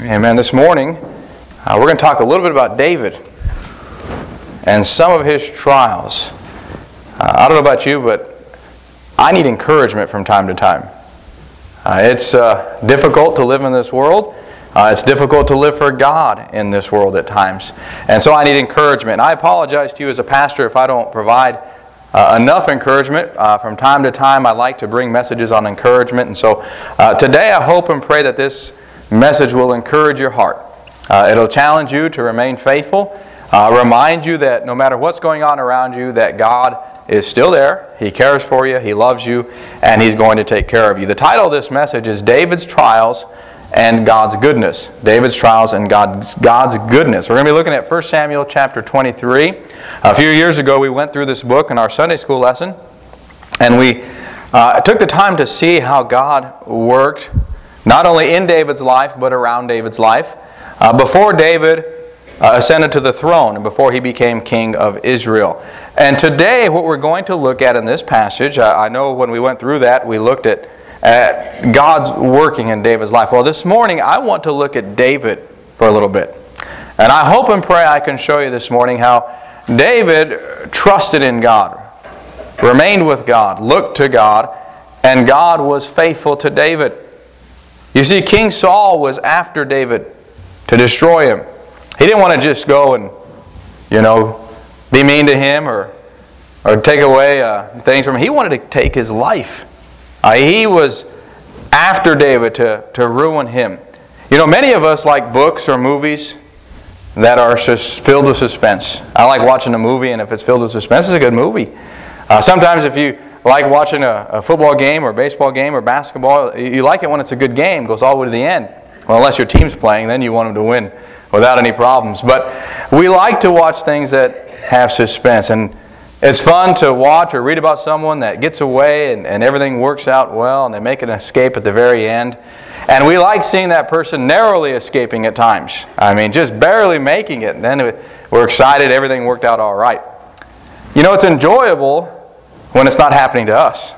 Amen. This morning, we're going to talk a little bit about David and some of his trials. I don't know about you, but I need encouragement from time to time. It's difficult to live in this world. It's difficult to live for God in this world at times. And so I need encouragement. And I apologize to you as a pastor if I don't provide enough encouragement. From time to time, I like to bring messages on encouragement. And so today I hope and pray that this message will encourage your heart. It'll challenge you to remain faithful. Remind you that no matter what's going on around you, that God is still there. He cares for you. He loves you. And He's going to take care of you. The title of this message is David's Trials and God's Goodness. David's Trials and God's Goodness. We're going to be looking at 1 Samuel chapter 23. A few years ago, we went through this book in our Sunday school lesson. And we took the time to see how God worked not only in David's life, but around David's life, before David ascended to the throne and before he became king of Israel. And today, what we're going to look at in this passage, I know when we went through that, we looked at God's working in David's life. Well, this morning, I want to look at David for a little bit. And I hope and pray I can show you this morning how David trusted in God, remained with God, looked to God, and God was faithful to David. You see, King Saul was after David to destroy him. He didn't want to just go and, be mean to him or take away things from him. He wanted to take his life. He was after David to ruin him. Many of us like books or movies that are filled with suspense. I like watching a movie, and if it's filled with suspense, it's a good movie. Sometimes if you like watching a football game or baseball game or basketball, you like it when it's a good game, goes all the way to the end. Well, unless your team's playing, then you want them to win without any problems. But we like to watch things that have suspense. And it's fun to watch or read about someone that gets away and everything works out well and they make an escape at the very end. And we like seeing that person narrowly escaping at times. Just barely making it. And then we're excited, everything worked out all right. It's enjoyable when it's not happening to us.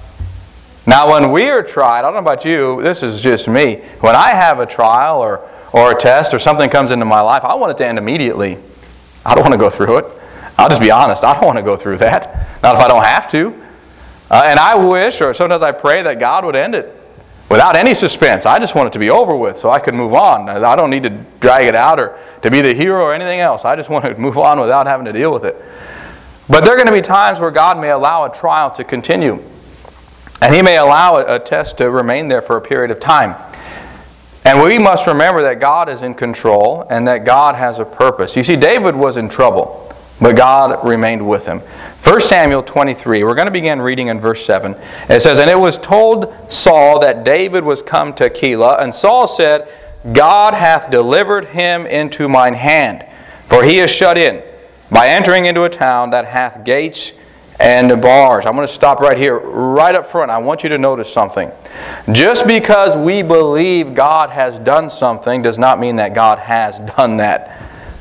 Now, when we are tried, I don't know about you, this is just me. When I have a trial or a test or something comes into my life, I want it to end immediately. I don't want to go through it. I'll just be honest, I don't want to go through that. Not if I don't have to. And I wish, or sometimes I pray that God would end it without any suspense. I just want it to be over with so I can move on. I don't need to drag it out or to be the hero or anything else. I just want to move on without having to deal with it. But there are going to be times where God may allow a trial to continue. And He may allow a test to remain there for a period of time. And we must remember that God is in control and that God has a purpose. You see, David was in trouble, but God remained with him. 1 Samuel 23, we're going to begin reading in verse 7. It says, "And it was told Saul that David was come to Keilah, and Saul said, God hath delivered him into mine hand, for he is shut in, by entering into a town that hath gates and bars." I'm going to stop right here, right up front. I want you to notice something. Just because we believe God has done something does not mean that God has done that.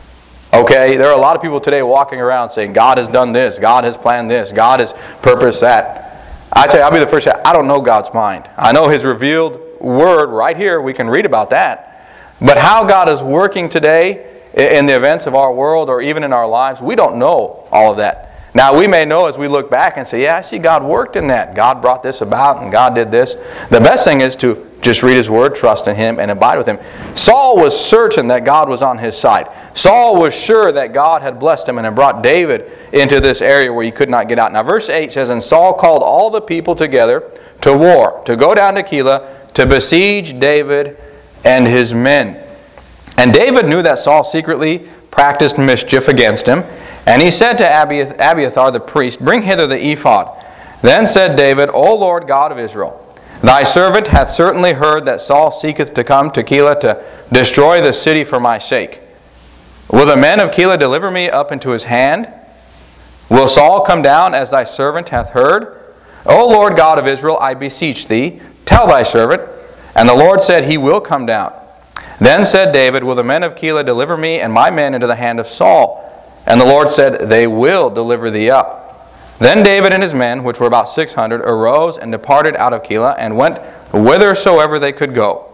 Okay? There are a lot of people today walking around saying, God has done this, God has planned this, God has purposed that. I tell you, I'll be the first to say, I don't know God's mind. I know His revealed Word right here. We can read about that. But how God is working today in the events of our world or even in our lives, we don't know all of that. Now, we may know as we look back and say, yeah, I see God worked in that. God brought this about and God did this. The best thing is to just read His Word, trust in Him, and abide with Him. Saul was certain that God was on his side. Saul was sure that God had blessed him and had brought David into this area where he could not get out. Now, verse 8 says, "And Saul called all the people together to war, to go down to Keilah, to besiege David and his men. And David knew that Saul secretly practiced mischief against him. And he said to Abiathar the priest, Bring hither the ephod. Then said David, O Lord God of Israel, Thy servant hath certainly heard that Saul seeketh to come to Keilah to destroy the city for my sake. Will the men of Keilah deliver me up into his hand? Will Saul come down as thy servant hath heard? O Lord God of Israel, I beseech thee, tell thy servant. And the Lord said, He will come down. Then said David, Will the men of Keilah deliver me and my men into the hand of Saul? And the Lord said, They will deliver thee up. Then David and his men, which were about 600, arose and departed out of Keilah, and went whithersoever they could go.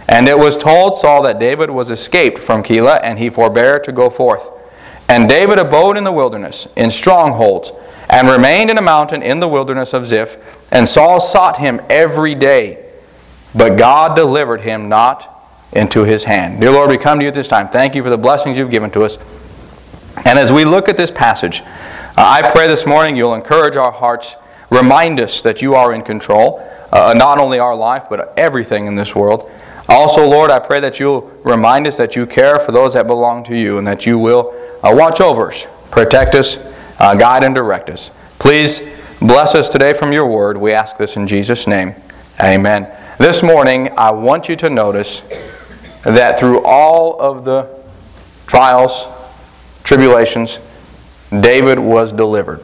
And it was told Saul that David was escaped from Keilah, and he forbare to go forth. And David abode in the wilderness, in strongholds, and remained in a mountain in the wilderness of Ziph. And Saul sought him every day, but God delivered him not into his hand. Dear Lord, we come to you at this time. Thank you for the blessings you've given to us. And as we look at this passage, I pray this morning you'll encourage our hearts, remind us that you are in control, not only our life, but everything in this world. Also, Lord, I pray that you'll remind us that you care for those that belong to you, and that you will watch over us, protect us, guide and direct us. Please bless us today from your word. We ask this in Jesus' name. Amen. This morning, I want you to notice that through all of the trials, tribulations, David was delivered.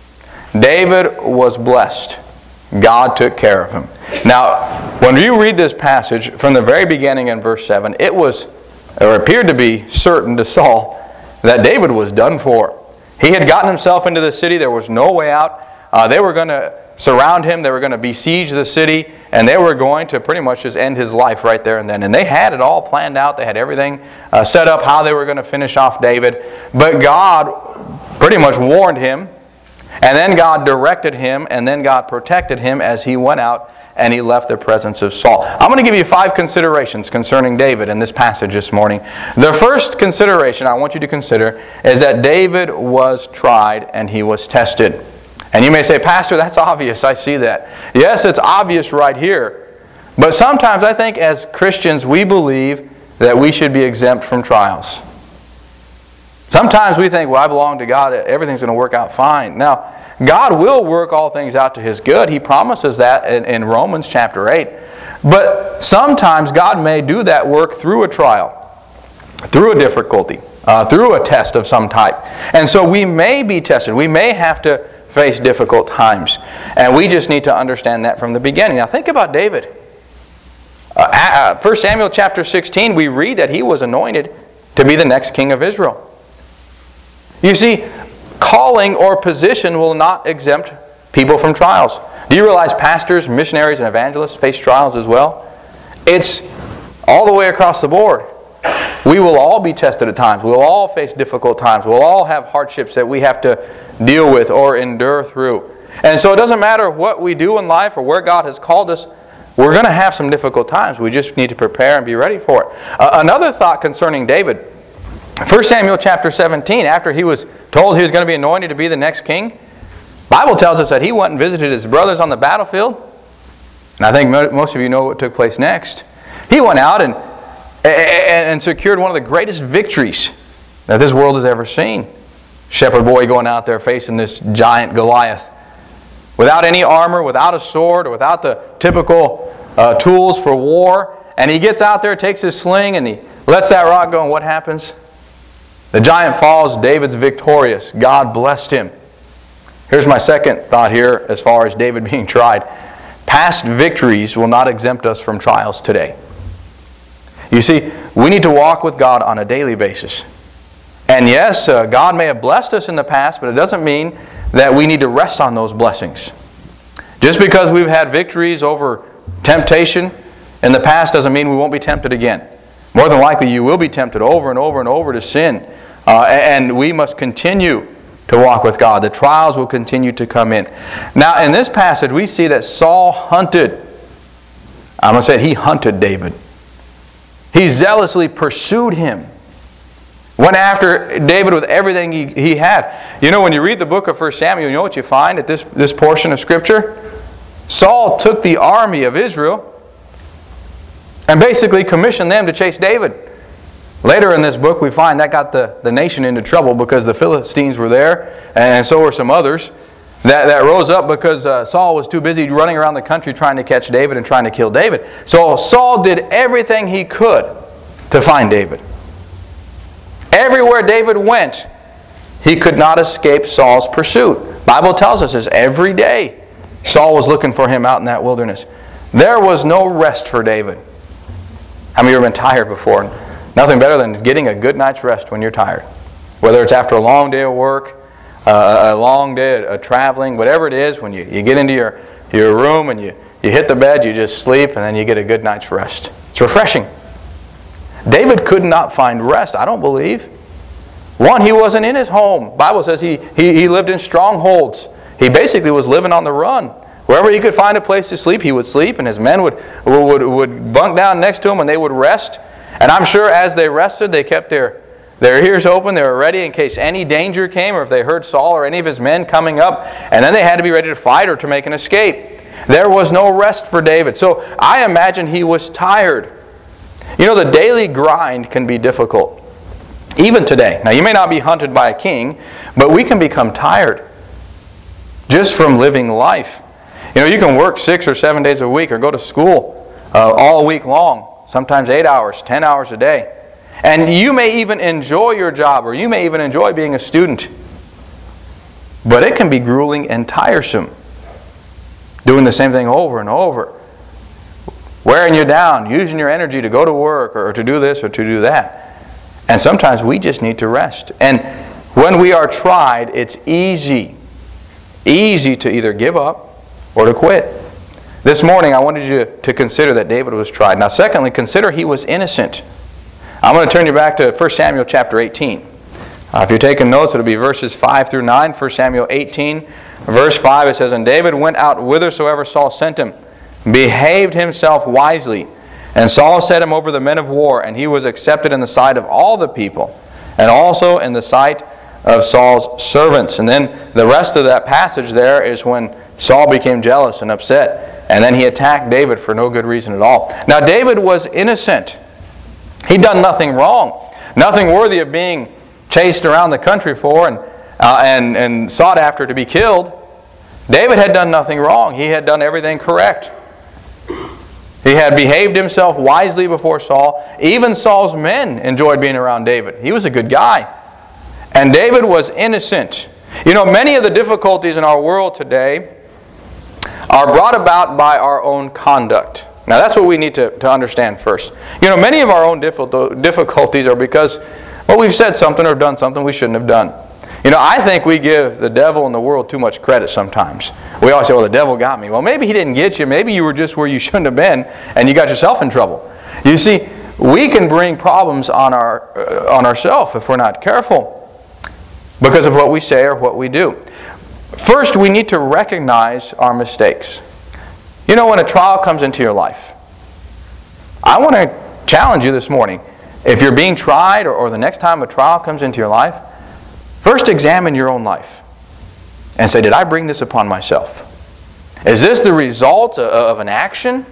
David was blessed. God took care of him. Now, when you read this passage from the very beginning in verse 7, it appeared to be certain to Saul that David was done for. He had gotten himself into the city. There was no way out. They were going to surround him. They were going to besiege the city. And they were going to pretty much just end his life right there and then. And they had it all planned out. They had everything set up, how they were going to finish off David. But God pretty much warned him. And then God directed him. And then God protected him as he went out and he left the presence of Saul. I'm going to give you 5 considerations concerning David in this passage this morning. The first consideration I want you to consider is that David was tried and he was tested. And you may say, Pastor, that's obvious. I see that. Yes, it's obvious right here. But sometimes I think as Christians we believe that we should be exempt from trials. Sometimes we think, well, I belong to God. Everything's going to work out fine. Now, God will work all things out to His good. He promises that in Romans chapter 8. But sometimes God may do that work through a trial, through a difficulty, through a test of some type. And so we may be tested. We may have to face difficult times. And we just need to understand that from the beginning. Now think about David. 1 Samuel chapter 16, we read that he was anointed to be the next king of Israel. You see, calling or position will not exempt people from trials. Do you realize pastors, missionaries, and evangelists face trials as well? It's all the way across the board. We will all be tested at times. We'll all face difficult times. We'll all have hardships that we have to deal with or endure through. And so it doesn't matter what we do in life or where God has called us, we're going to have some difficult times. We just need to prepare and be ready for it. Another thought concerning David, 1 Samuel chapter 17, after he was told he was going to be anointed to be the next king, the Bible tells us that he went and visited his brothers on the battlefield. And I think most of you know what took place next. He went out and secured one of the greatest victories that this world has ever seen. Shepherd boy going out there facing this giant Goliath. Without any armor, without a sword, or without the typical tools for war. And he gets out there, takes his sling, and he lets that rock go. And what happens? The giant falls. David's victorious. God blessed him. Here's my second thought here as far as David being tried. Past victories will not exempt us from trials today. You see, we need to walk with God on a daily basis. And yes, God may have blessed us in the past, but it doesn't mean that we need to rest on those blessings. Just because we've had victories over temptation in the past doesn't mean we won't be tempted again. More than likely, you will be tempted over and over and over to sin. And we must continue to walk with God. The trials will continue to come in. Now, in this passage, we see that Saul hunted. I'm going to say he hunted David. He zealously pursued him. Went after David with everything he had. You know, when you read the book of 1 Samuel, you know what you find at this portion of Scripture? Saul took the army of Israel and basically commissioned them to chase David. Later in this book, we find that got the nation into trouble because the Philistines were there, and so were some others that rose up because Saul was too busy running around the country trying to catch David and trying to kill David. So Saul did everything he could to find David. Everywhere David went, he could not escape Saul's pursuit. The Bible tells us this every day. Saul was looking for him out in that wilderness. There was no rest for David. How many of you have been tired before? Nothing better than getting a good night's rest when you're tired. Whether it's after a long day of work, a long day of traveling, whatever it is, when you get into your room and you hit the bed, you just sleep, and then you get a good night's rest. It's refreshing. David could not find rest, I don't believe. One, he wasn't in his home. The Bible says he lived in strongholds. He basically was living on the run. Wherever he could find a place to sleep, he would sleep, and his men would bunk down next to him and they would rest. And I'm sure as they rested, they kept their ears open. They were ready in case any danger came, or if they heard Saul or any of his men coming up. And then they had to be ready to fight or to make an escape. There was no rest for David. So I imagine he was tired. You know, the daily grind can be difficult. Even today. Now, you may not be hunted by a king, but we can become tired just from living life. You know, you can work 6 or 7 days a week or go to school all week long, sometimes 8 hours, 10 hours a day. And you may even enjoy your job, or you may even enjoy being a student. But it can be grueling and tiresome. Doing the same thing over and over. Wearing you down, using your energy to go to work or to do this or to do that. And sometimes we just need to rest. And when we are tried, it's easy to either give up or to quit. This morning I wanted you to consider that David was tried. Now secondly, consider he was innocent. I'm going to turn you back to 1 Samuel chapter 18. If you're taking notes, it'll be verses 5 through 9. 1 Samuel 18, verse 5, it says, "And David went out whithersoever Saul sent him, behaved himself wisely. And Saul set him over the men of war, and he was accepted in the sight of all the people, and also in the sight of Saul's servants." And then the rest of that passage there is when Saul became jealous and upset, and then he attacked David for no good reason at all. Now David was innocent. He'd done nothing wrong, nothing worthy of being chased around the country for and sought after to be killed. David had done nothing wrong. He had done everything correct. He had behaved himself wisely before Saul. Even Saul's men enjoyed being around David. He was a good guy. And David was innocent. You know, many of the difficulties in our world today are brought about by our own conduct. Now that's what we need to understand first. You know, many of our own difficulties are because, well, we've said something or done something we shouldn't have done. You know, I think we give the devil and the world too much credit sometimes. We always say, well, the devil got me. Well, maybe he didn't get you. Maybe you were just where you shouldn't have been, and you got yourself in trouble. You see, we can bring problems on ourselves if we're not careful because of what we say or what we do. First, we need to recognize our mistakes. You know, when a trial comes into your life, I want to challenge you this morning. If you're being tried or the next time a trial comes into your life, first examine your own life and say, did I bring this upon myself? Is this the result of an action?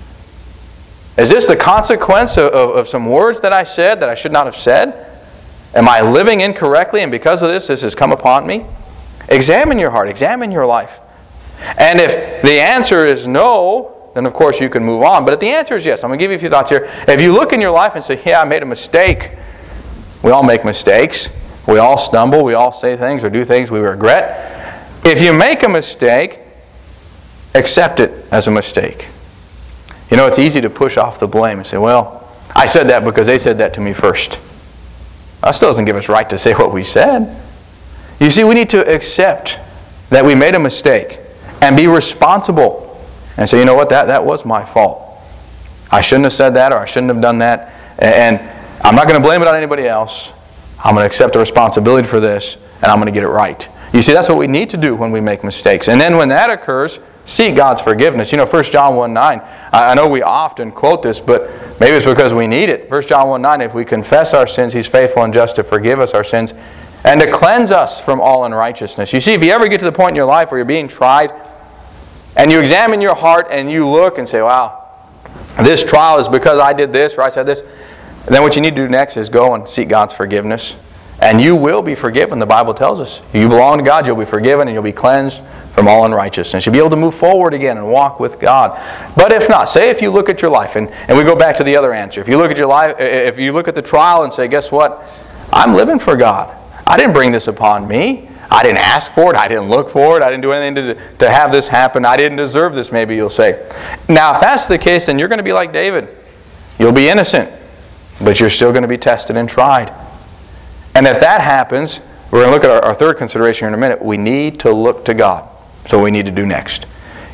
Is this the consequence of some words that I said that I should not have said? Am I living incorrectly and because of this has come upon me? Examine your heart. Examine your life. And if the answer is no, then of course you can move on. But if the answer is yes, I'm going to give you a few thoughts here. If you look in your life and say, yeah, I made a mistake. We all make mistakes. We all stumble. We all say things or do things we regret. If you make a mistake, accept it as a mistake. You know, it's easy to push off the blame and say, well, I said that because they said that to me first. That still doesn't give us right to say what we said. You see, we need to accept that we made a mistake and be responsible and say, you know what, that was my fault. I shouldn't have said that or I shouldn't have done that. And I'm not going to blame it on anybody else. I'm going to accept the responsibility for this and I'm going to get it right. You see, that's what we need to do when we make mistakes. And then when that occurs, seek God's forgiveness. You know, 1 John 1:9, I know we often quote this, but maybe it's because we need it. 1 John 1:9, if we confess our sins, He's faithful and just to forgive us our sins and to cleanse us from all unrighteousness. You see, if you ever get to the point in your life where you're being tried and you examine your heart and you look and say, wow, this trial is because I did this or I said this, then what you need to do next is go and seek God's forgiveness. And you will be forgiven, the Bible tells us. You belong to God, you'll be forgiven, and you'll be cleansed from all unrighteousness. You'll be able to move forward again and walk with God. But if not, say if you look at your life, and we go back to the other answer. If you look at your life, if you look at the trial and say, guess what? I'm living for God. I didn't bring this upon me. I didn't ask for it. I didn't look for it. I didn't do anything to have this happen. I didn't deserve this, maybe you'll say. Now, if that's the case, then you're going to be like David. You'll be innocent, but you're still going to be tested and tried. And if that happens, we're going to look at our third consideration here in a minute. We need to look to God. So what we need to do next.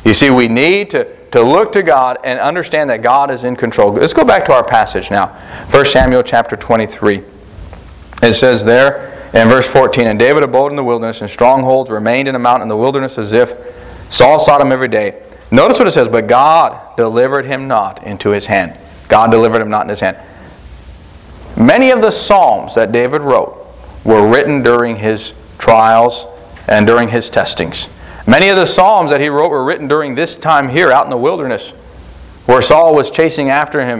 You see, we need to look to God and understand that God is in control. Let's go back to our passage now. 1 Samuel chapter 23. It says there in verse 14, "And David abode in the wilderness, and strongholds remained in a mountain in the wilderness of Ziph. Saul sought him every day." Notice what it says, "But God delivered him not into his hand." God delivered him not in his hand. Many of the Psalms that David wrote were written during his trials and during his testings. Many of the Psalms that he wrote were written during this time here out in the wilderness, where Saul was chasing after him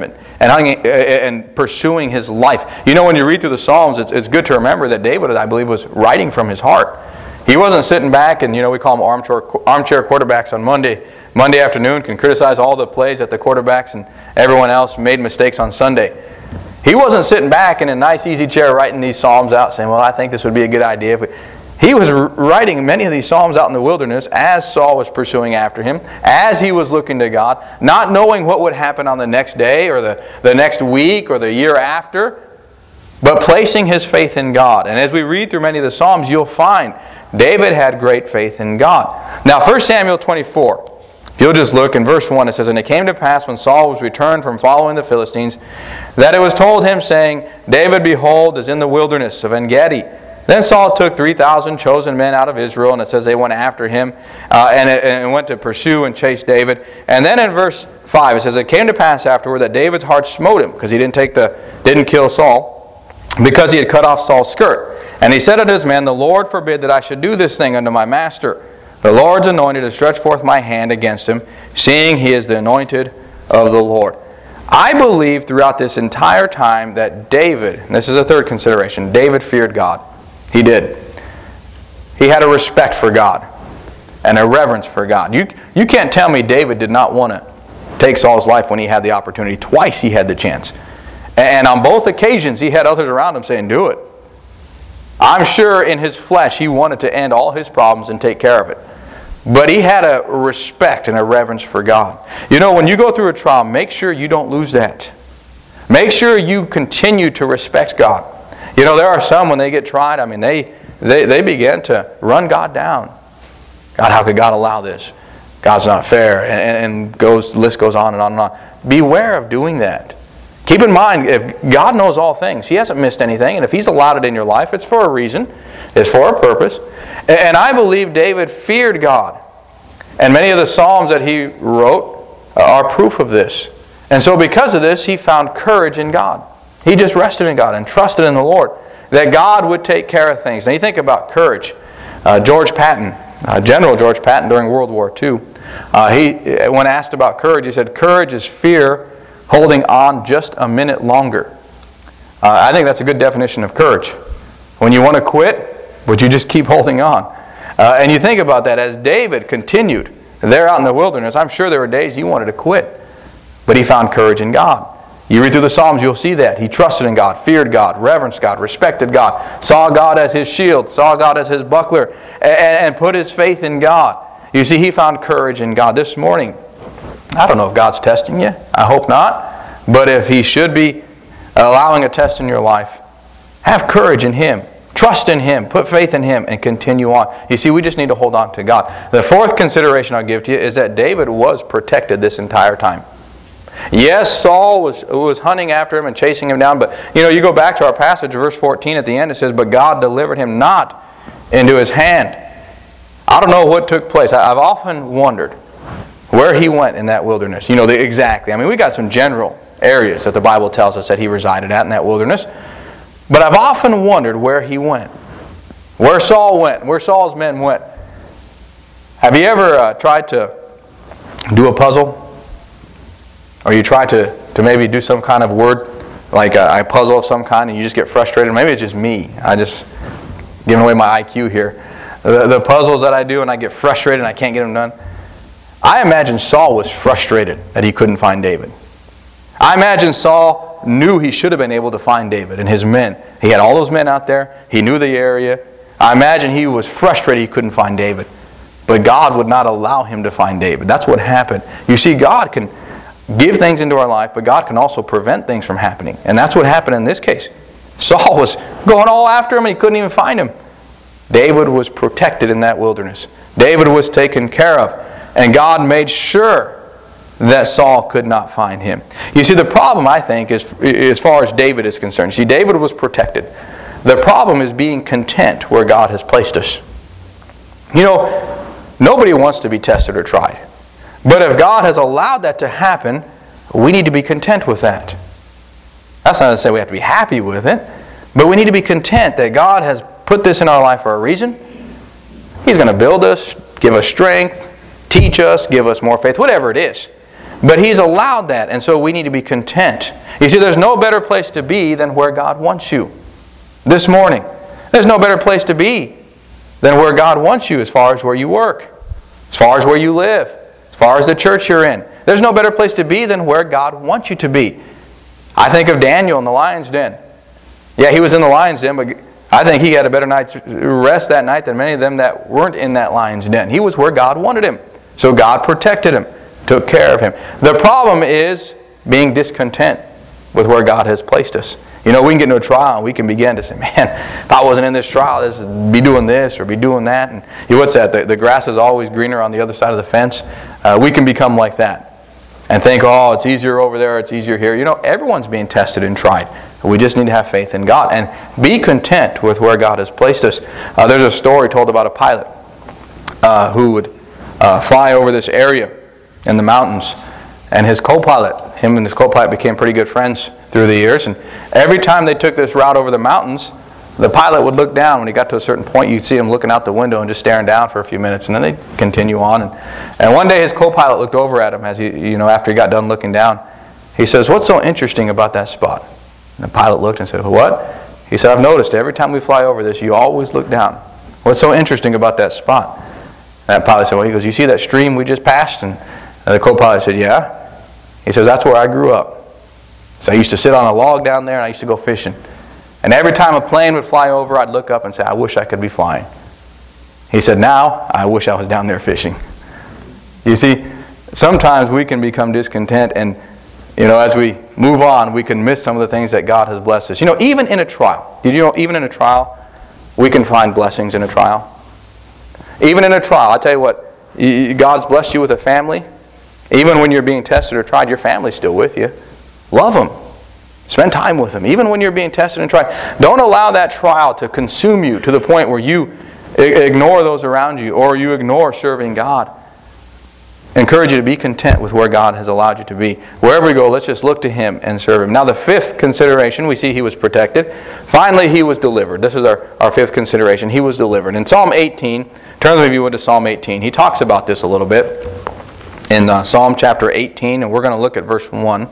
and pursuing his life. You know, when you read through the Psalms, it's good to remember that David, I believe, was writing from his heart. He wasn't sitting back and, we call them armchair quarterbacks on Monday afternoon, can criticize all the plays that the quarterbacks and everyone else made mistakes on Sunday. He wasn't sitting back in a nice easy chair writing these Psalms out saying, well, I think this would be a good idea. He was writing many of these Psalms out in the wilderness as Saul was pursuing after him, as he was looking to God, not knowing what would happen on the next day or the next week or the year after, but placing his faith in God. And as we read through many of the Psalms, you'll find David had great faith in God. Now, 1 Samuel 24, if you'll just look in verse 1, it says, "And it came to pass when Saul was returned from following the Philistines, that it was told him, saying, David, behold, is in the wilderness of En-Gedi. Then Saul took 3,000 chosen men out of Israel," and it says they went after him and went to pursue and chase David. And then in verse 5 it says, "It came to pass afterward that David's heart smote him," because he didn't kill Saul, "because he had cut off Saul's skirt. And he said unto his men, The Lord forbid that I should do this thing unto my master. The Lord's anointed to stretch forth my hand against him, seeing he is the anointed of the Lord." I believe throughout this entire time that David, and this is a third consideration, David feared God. He did. He had a respect for God and a reverence for God. You can't tell me David did not want to take Saul's life when he had the opportunity. Twice he had the chance. And on both occasions he had others around him saying, do it. I'm sure in his flesh he wanted to end all his problems and take care of it. But he had a respect and a reverence for God. When you go through a trial, make sure you don't lose that. Make sure you continue to respect God. There are some, when they get tried, they begin to run God down. God, how could God allow this? God's not fair. And the list goes on and on and on. Beware of doing that. Keep in mind, if God knows all things, He hasn't missed anything. And if He's allowed it in your life, it's for a reason. It's for a purpose. And I believe David feared God. And many of the Psalms that he wrote are proof of this. And so because of this, he found courage in God. He just rested in God and trusted in the Lord that God would take care of things. Now you think about courage. George Patton, General George Patton during World War II, when asked about courage, he said, "Courage is fear holding on just a minute longer." I think that's a good definition of courage. When you want to quit, but you just keep holding on. And you think about that as David continued there out in the wilderness. I'm sure there were days he wanted to quit, but he found courage in God. You read through the Psalms, you'll see that. He trusted in God, feared God, reverenced God, respected God, saw God as his shield, saw God as his buckler, and put his faith in God. You see, he found courage in God. This morning, I don't know if God's testing you. I hope not. But if He should be allowing a test in your life, have courage in Him. Trust in Him. Put faith in Him and continue on. You see, we just need to hold on to God. The fourth consideration I'll give to you is that David was protected this entire time. Yes, Saul was hunting after him and chasing him down, but you go back to our passage, verse 14 at the end, it says, "But God delivered him not into his hand." I don't know what took place. I've often wondered where he went in that wilderness. Exactly. We got some general areas that the Bible tells us that he resided at in that wilderness. But I've often wondered where he went. Where Saul went. Where Saul's men went. Have you ever tried to do a puzzle? Or you try to maybe do some kind of word, like a puzzle of some kind, and you just get frustrated? Maybe it's just me. I just giving away my IQ here. The puzzles that I do, and I get frustrated and I can't get them done. I imagine Saul was frustrated that he couldn't find David. I imagine Saul knew he should have been able to find David and his men. He had all those men out there. He knew the area. I imagine he was frustrated he couldn't find David. But God would not allow him to find David. That's what happened. You see, God can give things into our life, but God can also prevent things from happening. And that's what happened in this case. Saul was going all after him and he couldn't even find him. David was protected in that wilderness. David was taken care of. And God made sure that Saul could not find him. You see, the problem, I think, is as far as David is concerned. See, David was protected. The problem is being content where God has placed us. You know, nobody wants to be tested or tried. But if God has allowed that to happen, we need to be content with that. That's not to say we have to be happy with it, but we need to be content that God has put this in our life for a reason. He's going to build us, give us strength, teach us, give us more faith, whatever it is. But He's allowed that, and so we need to be content. You see, there's no better place to be than where God wants you. This morning, there's no better place to be than where God wants you as far as where you work, as far as where you live, as far as the church you're in. There's no better place to be than where God wants you to be. I think of Daniel in the lion's den. Yeah, he was in the lion's den, but I think he had a better night's rest that night than many of them that weren't in that lion's den. He was where God wanted him. So God protected him, took care of him. The problem is being discontent with where God has placed us. You know, we can get into a trial and we can begin to say, man, if I wasn't in this trial, this would be doing this or be doing that. And what's that? The grass is always greener on the other side of the fence. We can become like that and think, oh, it's easier over there, it's easier here. You know, everyone's being tested and tried. We just need to have faith in God and be content with where God has placed us. There's a story told about a pilot who would fly over this area in the mountains. And his co-pilot, him and his co-pilot became pretty good friends through the years. And every time they took this route over the mountains, the pilot would look down. When he got to a certain point, you'd see him looking out the window and just staring down for a few minutes. And then they'd continue on. And one day his co-pilot looked over at him as he, after he got done looking down. He says, "What's so interesting about that spot?" And the pilot looked and said, "What?" He said, "I've noticed every time we fly over this, you always look down. What's so interesting about that spot?" And that pilot said, "Well," he goes, "you see that stream we just passed?" And the co-pilot said, "Yeah." He says, "That's where I grew up. So I used to sit on a log down there and I used to go fishing. And every time a plane would fly over, I'd look up and say, I wish I could be flying." He said, "Now, I wish I was down there fishing." You see, sometimes we can become discontent and, as we move on, we can miss some of the things that God has blessed us. Even in a trial, even in a trial, we can find blessings in a trial. Even in a trial, I tell you what, God's blessed you with a family. Even when you're being tested or tried, your family's still with you. Love them. Spend time with them, even when you're being tested and tried. Don't allow that trial to consume you to the point where you ignore those around you or you ignore serving God. I encourage you to be content with where God has allowed you to be. Wherever we go, let's just look to Him and serve Him. Now the fifth consideration, we see he was protected. Finally, he was delivered. This is our fifth consideration. He was delivered. In Psalm 18, turn with me to Psalm 18. He talks about this a little bit in Psalm chapter 18, and we're going to look at verse 1.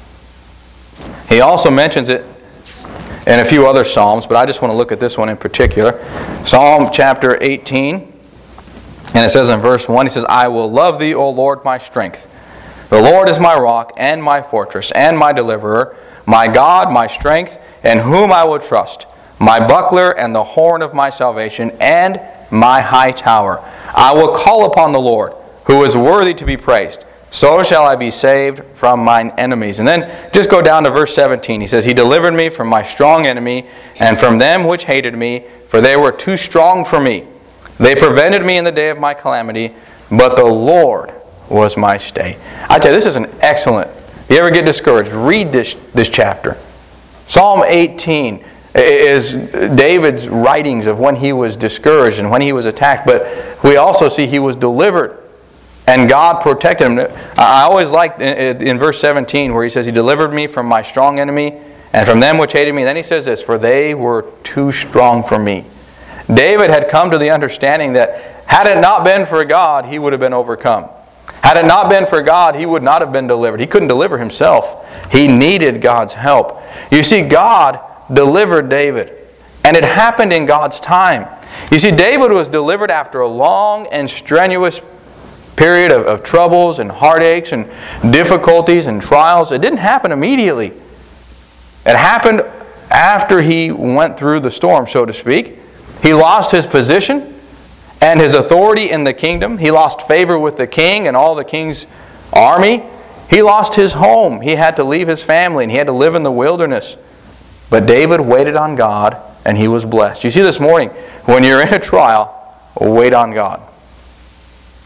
He also mentions it in a few other Psalms, but I just want to look at this one in particular. Psalm chapter 18, and it says in verse 1, he says, "I will love Thee, O Lord, my strength. The Lord is my rock and my fortress and my deliverer, my God, my strength, in whom I will trust, my buckler and the horn of my salvation and my high tower. I will call upon the Lord, who is worthy to be praised. So shall I be saved from mine enemies." And then just go down to verse 17. He says, "He delivered me from my strong enemy and from them which hated me, for they were too strong for me. They prevented me in the day of my calamity, but the Lord was my stay." I tell you, this is an excellent. If you ever get discouraged, read this chapter. Psalm 18 is David's writings of when he was discouraged and when he was attacked, but we also see he was delivered. And God protected him. I always like in verse 17 where he says, "He delivered me from my strong enemy and from them which hated me." Then he says this, "For they were too strong for me." David had come to the understanding that had it not been for God, he would have been overcome. Had it not been for God, he would not have been delivered. He couldn't deliver himself. He needed God's help. You see, God delivered David. And it happened in God's time. You see, David was delivered after a long and strenuous period of troubles and heartaches and difficulties and trials. It didn't happen immediately. It happened after he went through the storm, so to speak. He lost his position and his authority in the kingdom. He lost favor with the king and all the king's army. He lost his home. He had to leave his family and he had to live in the wilderness. But David waited on God and he was blessed. You see, this morning, when you're in a trial, wait on God.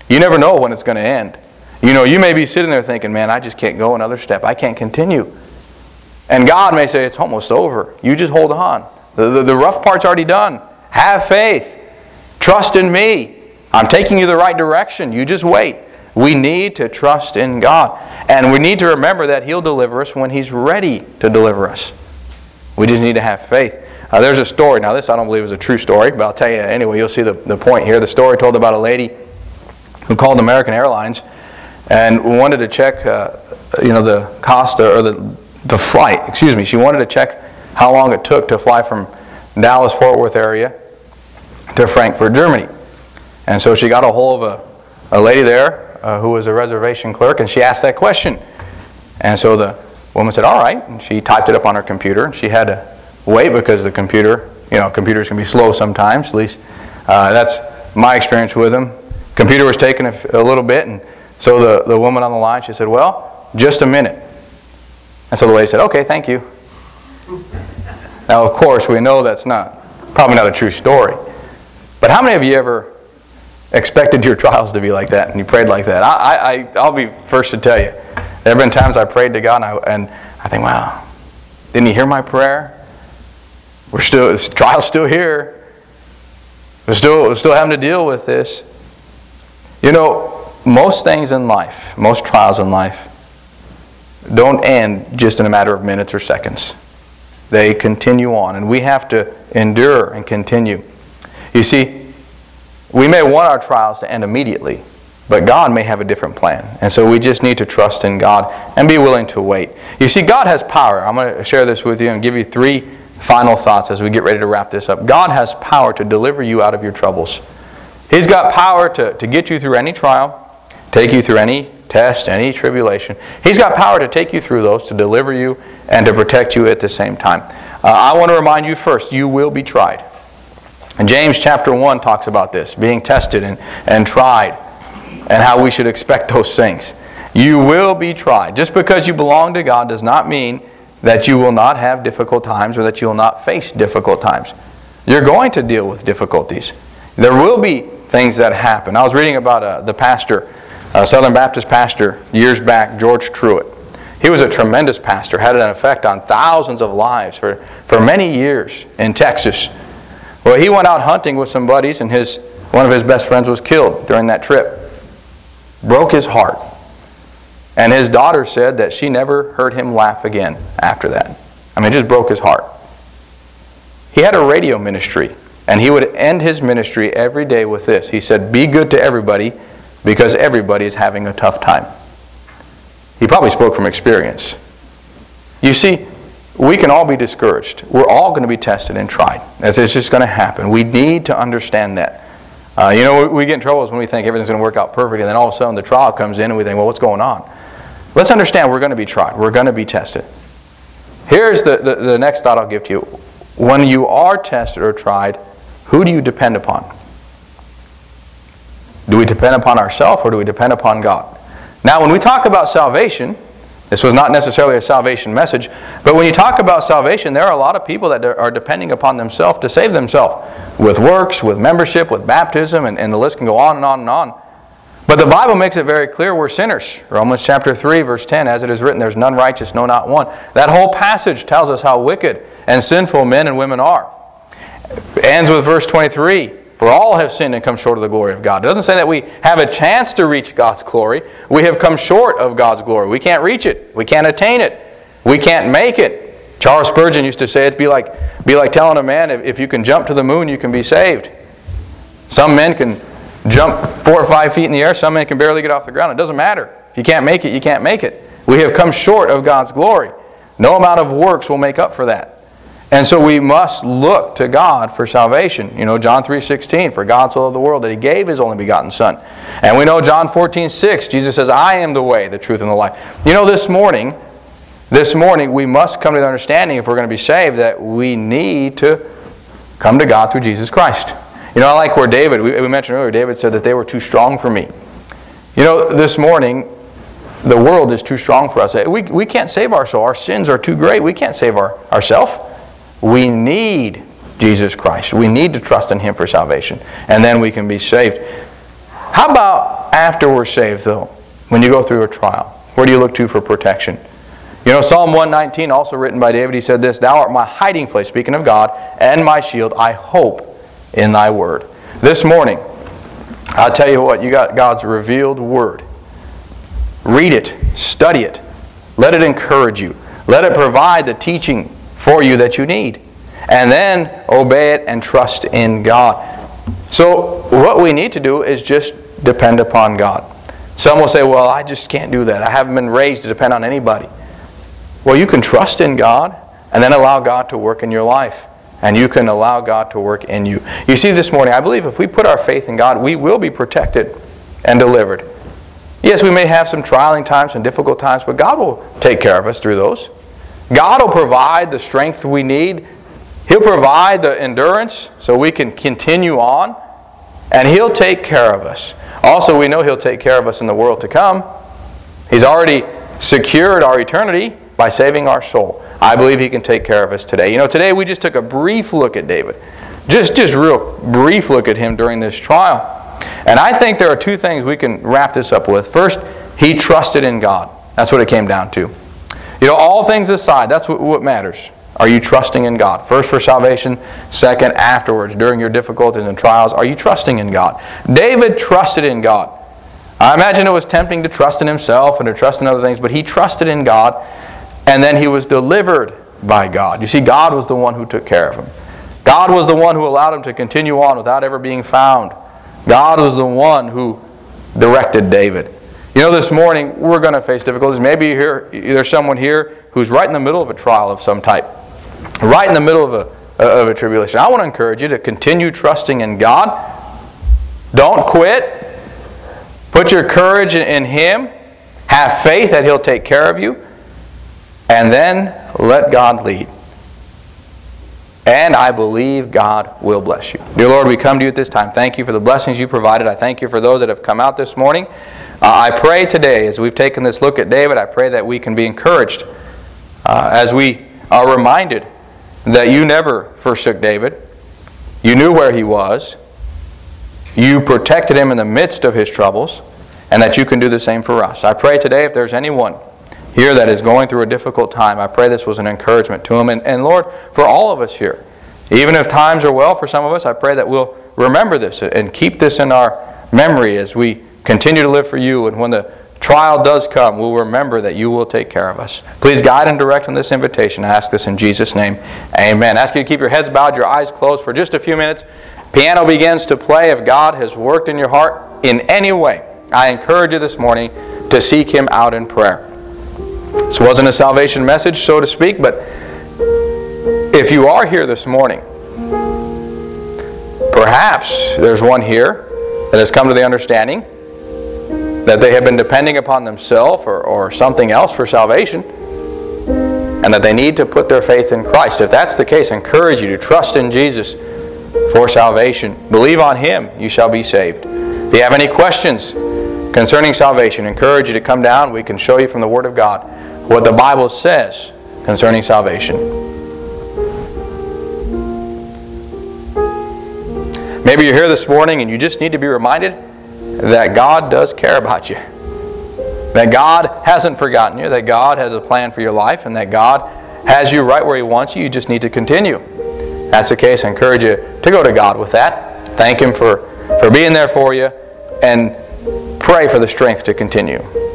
You never know when it's going to end. You may be sitting there thinking, man, I just can't go another step. I can't continue. And God may say, it's almost over. You just hold on. The rough part's already done. Have faith. Trust in me. I'm taking you the right direction. You just wait. We need to trust in God. And we need to remember that He'll deliver us when He's ready to deliver us. We just need to have faith. There's a story. Now this I don't believe is a true story, but I'll tell you anyway. You'll see the point here. The story told about a lady who called American Airlines and wanted to check the cost or the flight. Excuse me. She wanted to check how long it took to fly from Dallas-Fort Worth area to Frankfurt, Germany. And so she got a hold of a lady there who was a reservation clerk, and she asked that question. And so the woman said, all right. And she typed it up on her computer. She had to wait because the computer, computers can be slow sometimes. At least that's my experience with them. Computer was taking a little bit, and so the woman on the line, she said, well, just a minute. And so the lady said, okay, thank you. Now, of course, we know that's probably not a true story. But how many of you ever expected your trials to be like that and you prayed like that? I'll be first to tell you. There have been times I prayed to God and I think, wow, didn't He hear my prayer? This trial's still here. We're still having to deal with this. Most things in life, most trials in life, don't end just in a matter of minutes or seconds. They continue on, and we have to endure and continue. You see, we may want our trials to end immediately, but God may have a different plan. And so we just need to trust in God and be willing to wait. You see, God has power. I'm going to share this with you and give you 3 final thoughts as we get ready to wrap this up. God has power to deliver you out of your troubles. He's got power to get you through any trial, take you through any test, any tribulation. He's got power to take you through those, to deliver you, and to protect you at the same time. I want to remind you first, you will be tried. And James chapter 1 talks about this, being tested and tried, and how we should expect those things. You will be tried. Just because you belong to God does not mean that you will not have difficult times or that you will not face difficult times. You're going to deal with difficulties. There will be things that happen. I was reading about the pastor, Southern Baptist pastor years back, George Truett. He was a tremendous pastor, had an effect on thousands of lives for many years in Texas. Well, he went out hunting with some buddies, and one of his best friends was killed during that trip. Broke his heart. And his daughter said that she never heard him laugh again after that. It just broke his heart. He had a radio ministry, and he would end his ministry every day with this. He said, be good to everybody because everybody is having a tough time. He probably spoke from experience. You see, we can all be discouraged. We're all going to be tested and tried, as it's just going to happen. We need to understand that. We get in trouble when we think everything's going to work out perfect, and then all of a sudden the trial comes in and we think, well, what's going on? Let's understand we're going to be tried. We're going to be tested. Here's the next thought I'll give to you. When you are tested or tried, who do you depend upon? Do we depend upon ourselves or do we depend upon God? Now, when we talk about salvation, this was not necessarily a salvation message, but when you talk about salvation, there are a lot of people that are depending upon themselves to save themselves. With works, with membership, with baptism, and the list can go on and on and on. But the Bible makes it very clear we're sinners. Romans chapter 3, verse 10, as it is written, there's none righteous, no, not one. That whole passage tells us how wicked and sinful men and women are. It ends with verse 23. For all have sinned and come short of the glory of God. It doesn't say that we have a chance to reach God's glory. We have come short of God's glory. We can't reach it. We can't attain it. We can't make it. Charles Spurgeon used to say it'd be like telling a man if you can jump to the moon, you can be saved. Some men can jump 4 or 5 feet in the air. Some men can barely get off the ground. It doesn't matter. If you can't make it, you can't make it. We have come short of God's glory. No amount of works will make up for that. And so we must look to God for salvation. John 3:16, for God so loved the world that He gave His only begotten Son. And we know John 14:6, Jesus says, I am the way, the truth, and the life. This morning we must come to the understanding, if we're going to be saved, that we need to come to God through Jesus Christ. I like where David, we mentioned earlier, David said that they were too strong for me. This morning, the world is too strong for us. We can't save ourselves. Our sins are too great. We can't save ourselves. We need Jesus Christ. We need to trust in Him for salvation. And then we can be saved. How about after we're saved, though, when you go through a trial? Where do you look to for protection? You know, Psalm 119, also written by David, he said this, "Thou art my hiding place," speaking of God, "and my shield. I hope in thy word." This morning, I'll tell you what, you got God's revealed word. Read it. Study it. Let it encourage you. Let it provide the teaching for you that you need. And then obey it and trust in God. So what we need to do is just depend upon God. Some will say, well, I just can't do that. I haven't been raised to depend on anybody. Well, you can trust in God and then allow God to work in your life. And you can allow God to work in you. You see, this morning, I believe if we put our faith in God, we will be protected and delivered. Yes, we may have some trialing times and difficult times, but God will take care of us through those. God will provide the strength we need. He'll provide the endurance so we can continue on. And He'll take care of us. Also, we know He'll take care of us in the world to come. He's already secured our eternity by saving our soul. I believe He can take care of us today. You know, today we just took a brief look at David. Just real brief look at him during this trial. And I think there are two things we can wrap this up with. First, he trusted in God. That's what it came down to. You know, all things aside, that's what matters. Are you trusting in God? First for salvation, second afterwards, during your difficulties and trials, are you trusting in God? David trusted in God. I imagine it was tempting to trust in himself and to trust in other things, but he trusted in God, and then he was delivered by God. You see, God was the one who took care of him. God was the one who allowed him to continue on without ever being found. God was the one who directed David. You know, this morning we're going to face difficulties. Maybe there's someone here who's right in the middle of a trial of some type, right in the middle of a tribulation. I want to encourage you to continue trusting in God. Don't quit. Put your courage in Him. Have faith that He'll take care of you. And then let God lead. And I believe God will bless you. Dear Lord, we come to you at this time. Thank you for the blessings you provided. I thank you for those that have come out this morning. I pray today, as we've taken this look at David, I pray that we can be encouraged as we are reminded that you never forsook David. You knew where he was. You protected him in the midst of his troubles, and that you can do the same for us. I pray today, if there's anyone here that is going through a difficult time, I pray this was an encouragement to him. And Lord, for all of us here, even if times are well for some of us, I pray that we'll remember this and keep this in our memory as we continue to live for you. And when the trial does come, we'll remember that you will take care of us. Please guide and direct on this invitation. I ask this in Jesus' name. Amen. I ask you to keep your heads bowed, your eyes closed for just a few minutes. Piano begins to play. If God has worked in your heart in any way, I encourage you this morning to seek Him out in prayer. This wasn't a salvation message, so to speak, but if you are here this morning, perhaps there's one here that has come to the understanding that they have been depending upon themselves or something else for salvation, and that they need to put their faith in Christ. If that's the case, I encourage you to trust in Jesus for salvation. Believe on Him, you shall be saved. If you have any questions concerning salvation, I encourage you to come down. We can show you from the Word of God what the Bible says concerning salvation. Maybe you're here this morning and you just need to be reminded that God does care about you. That God hasn't forgotten you, that God has a plan for your life, and that God has you right where He wants you. You just need to continue. If that's the case, I encourage you to go to God with that. Thank Him for being there for you, and pray for the strength to continue.